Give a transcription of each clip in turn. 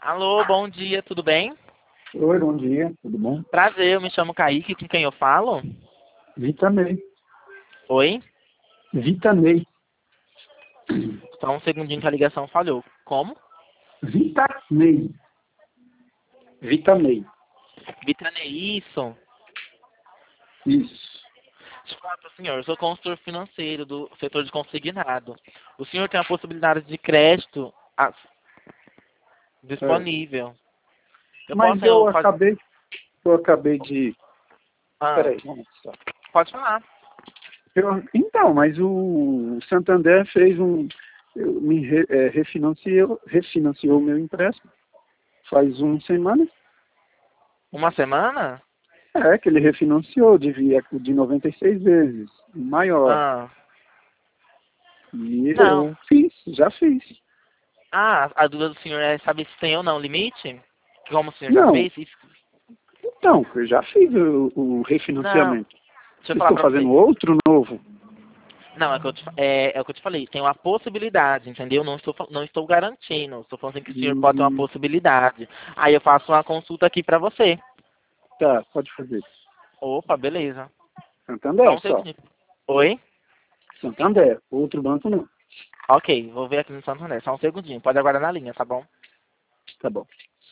Alô, bom dia, tudo bem? Oi, bom dia, tudo bom? Prazer, eu me chamo Kaique, com quem eu falo? Vitanei. Oi? Vitanei. Só um segundinho que a ligação falhou. Como? Vitanei. Vitanei. Vitanei, isso. Isso. Deixa eu falar para o senhor, eu sou consultor financeiro do setor de consignado. O senhor tem a possibilidade de crédito É. disponível. Eu Mas posso fazer... eu acabei de. Ah, Peraí, vamos só. pode falar. Então, mas o Santander fez refinanciou o meu empréstimo faz uma semana. Uma semana? É, que ele refinanciou de 96 vezes, maior. Ah, E não. eu já fiz. Ah, a dúvida do senhor é saber se tem ou não limite? Como o senhor já Não, fez isso? então, eu já fiz o Não. refinanciamento. Deixa eu Vocês falar estão para fazendo você. outro novo? Não, é o que eu te falei, tem uma possibilidade, entendeu? Não estou garantindo, estou falando assim que o senhor pode ter uma Hum, possibilidade. Aí eu faço uma consulta aqui pra você. tá, pode fazer. Opa, beleza. Só Santander um só. segundinho. Oi? Santander, outro banco não. Ok, vou ver aqui no Santander, só um segundinho. Pode aguardar na linha, tá bom? Tá bom.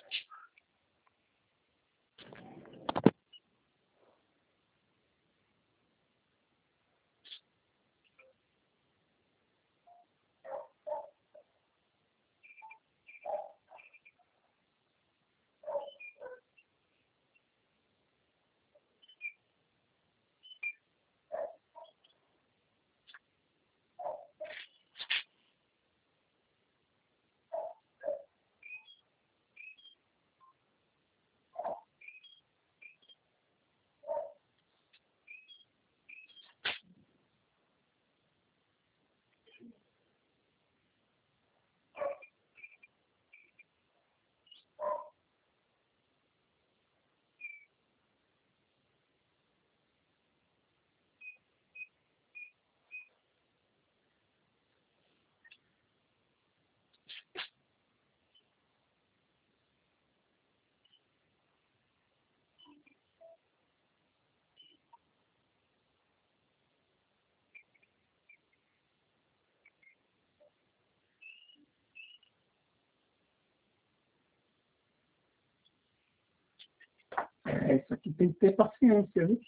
Isso aqui tem que ter paciência, viu?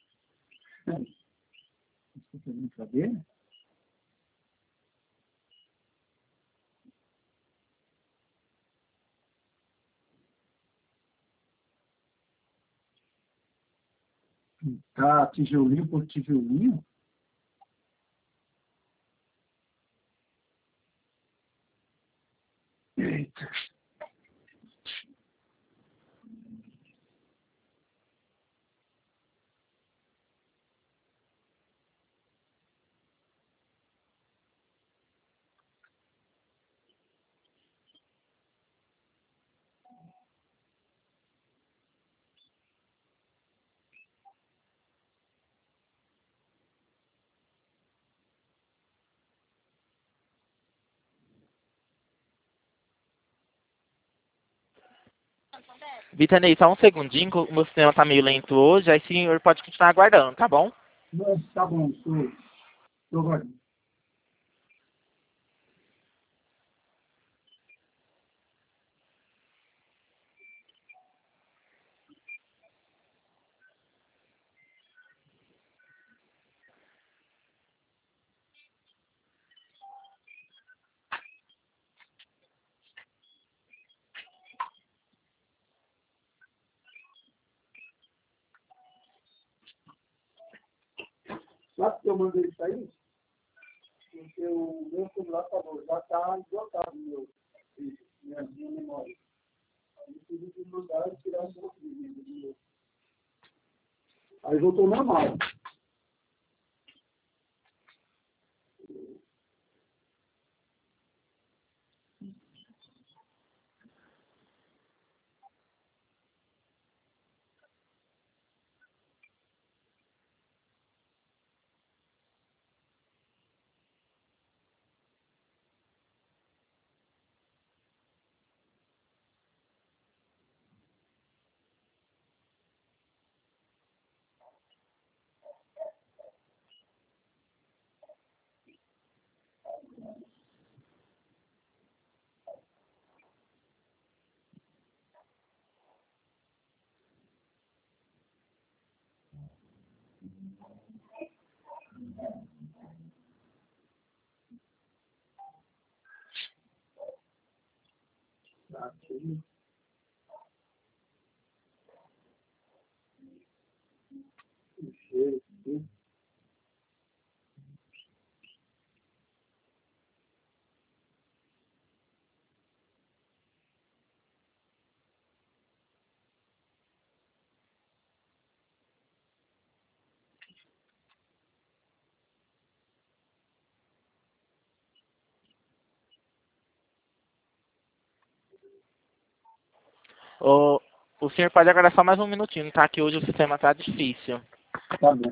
Isso é brincadeira? Tá tijolinho por tijolinho? Eita. Vitanei, só um segundinho, que o meu sistema tá meio lento hoje, aí o senhor pode continuar aguardando, tá bom? Não, tá bom, tô guardando. Sabe que eu mandei isso aí? Porque o meu celular falou, já tá esgotado minha memória. Aí eu tive que mandar e tirar um pouquinho de novo. Aí voltou normal. Aqui. Cheiro, aqui. O senhor pode aguardar só mais um minutinho, tá? Que hoje o sistema tá difícil. Tá bom.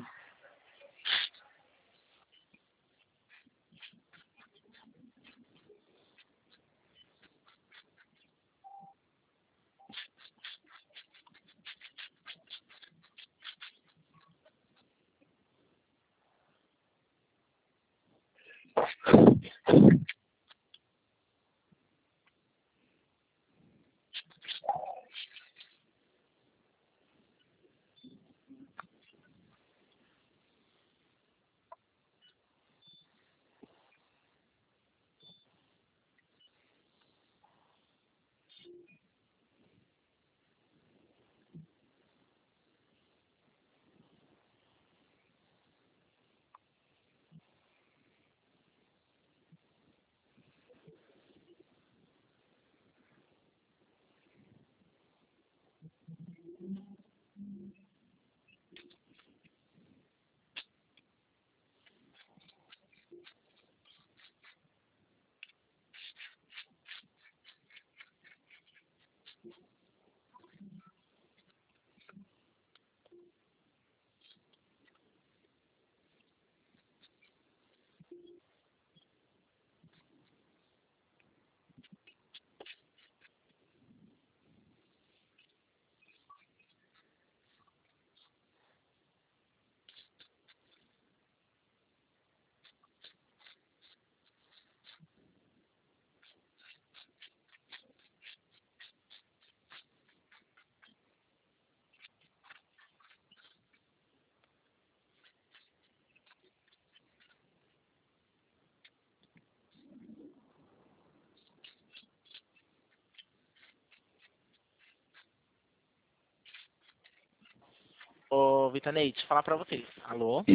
Ô, Vitanei, deixa eu falar pra vocês. Alô?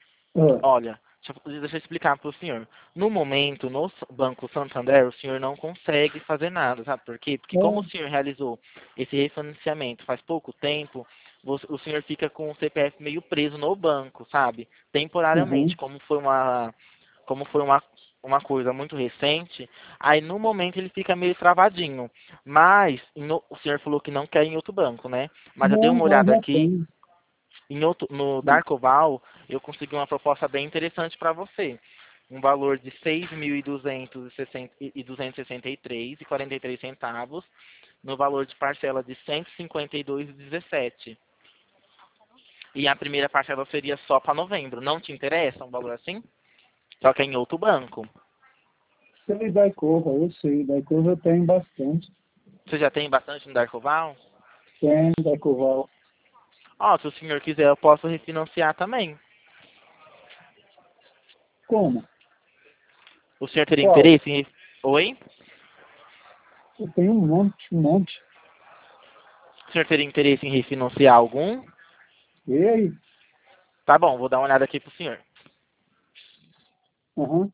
Ah, Olha, deixa eu explicar pro senhor. No momento, no Banco Santander, o senhor não consegue fazer nada, sabe por quê? Porque como o senhor realizou esse refinanciamento faz pouco tempo, o senhor fica com o CPF meio preso no banco, sabe? Temporariamente, uhum. como foi uma coisa muito recente, aí no momento ele fica meio travadinho. Mas o senhor falou que não quer em outro banco, né? Mas eu dei Não, uma não, olhada já aqui. tem. No Darkoval, eu consegui uma proposta bem interessante para você. Um valor de 6.263,43 centavos, no valor de parcela de 152,17. E a primeira parcela seria só para novembro. Não te interessa um valor assim? Só que é em outro banco. Sei da Icova, eu sei. Da Icova eu tenho bastante. Você já tem bastante no Darkoval? Tem da Icova. Ó, se o senhor quiser, eu posso refinanciar também. Como? O senhor teria Qual? interesse em... Oi? Eu tenho um monte, um monte. O senhor teria interesse em refinanciar algum? E aí? Tá bom, vou dar uma olhada aqui pro senhor. Aham.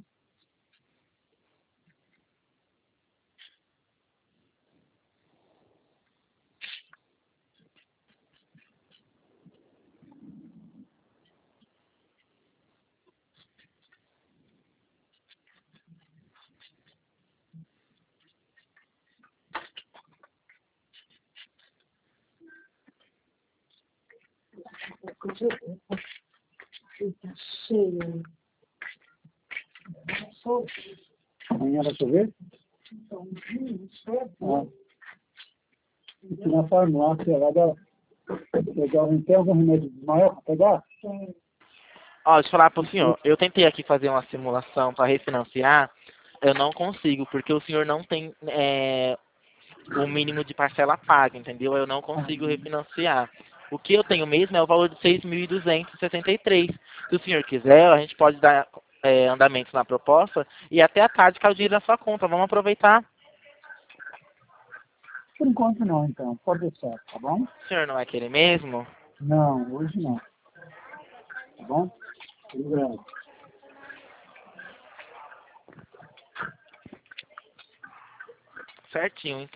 Amanhã vai chover? Ah. Aqui na farmácia, lá da... Legal, não tem algum remédio maior para pegar? Ó, deixa eu falar pro senhor. Eu tentei aqui fazer uma simulação para refinanciar. Eu não consigo, porque o senhor não tem o mínimo de parcela paga, entendeu? Eu não consigo refinanciar. O que eu tenho mesmo é o valor de 6.263. Se o senhor quiser, a gente pode dar andamento na proposta e até à tarde cai o dinheiro na sua conta. Vamos aproveitar. Por enquanto não, então. Pode deixar, tá bom? O senhor não vai querer mesmo? Não, hoje não. Tá bom? Obrigado. Certinho, então.